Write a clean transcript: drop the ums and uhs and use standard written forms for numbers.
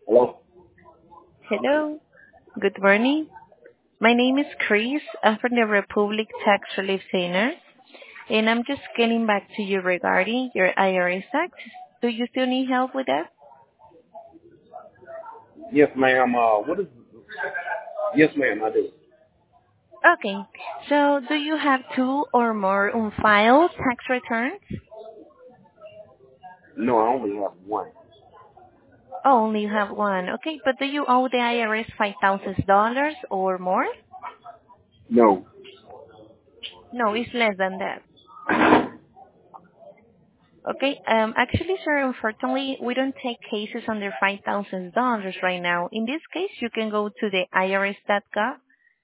Hello? Hello. Good morning. My name is Chris. I'm from the Republic Tax Relief Center, and I'm just getting back to you regarding your IRS tax. Do you still need help with that? Yes, ma'am. Yes, ma'am, I do. Okay. So do you have two or more unfiled tax returns? No, I only have one. Oh, only you have one. Okay, but do you owe the IRS $5,000 or more? No. No, it's less than that. Okay. Actually, sir, unfortunately, we don't take cases under $5,000 right now. In this case, you can go to the irs.gov